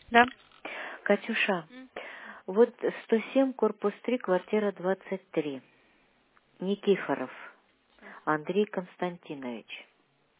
Да. Катюша, М. вот 107, корпус 3, квартира 23. Никифоров Андрей Константинович.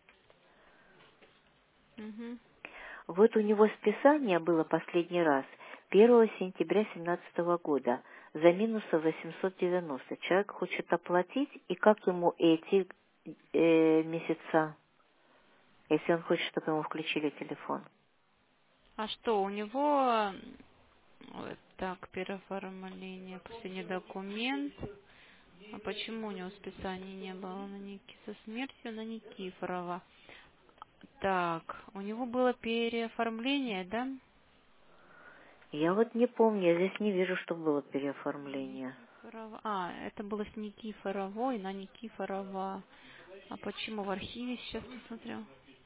Мгм. Вот у него списание было последний раз 1 сентября 2017 года за минуса 890. Человек хочет оплатить, и как ему эти месяца, если он хочет, чтобы ему включили телефон? А что, у него... Так, переоформление, последний документ. А почему у него списания не было со смертью на Никифорова? Так, у него было переоформление, да? Я вот не помню, я здесь не вижу, что было переоформление. Никифорова. А, это было с Никифоровой на Никифорова. А почему в архиве сейчас посмотрел?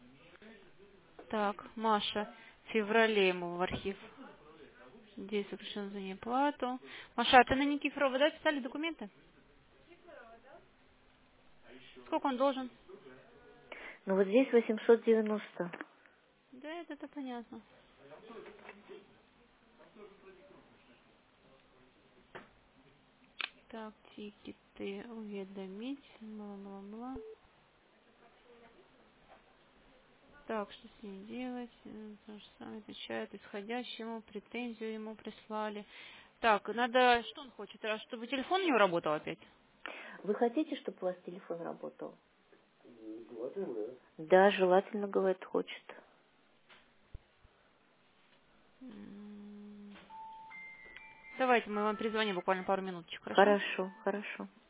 Так, Маша, в феврале ему в архив. Здесь заключен за неплату. Маша, а ты на Никифорова, да, писали документы? Сколько он должен? Ну вот здесь 890. Да, это понятно. Так, тикеты уведомить, бла-бла-бла. Так, что с ним делать? То же самое отвечает исходящему, претензию ему прислали. Так, надо, что он хочет? Чтобы телефон у него работал опять? Вы хотите, чтобы у вас телефон работал? Да, желательно, говорит, хочет. Давайте мы вам перезвоним буквально пару минуточек, хорошо? Хорошо, хорошо.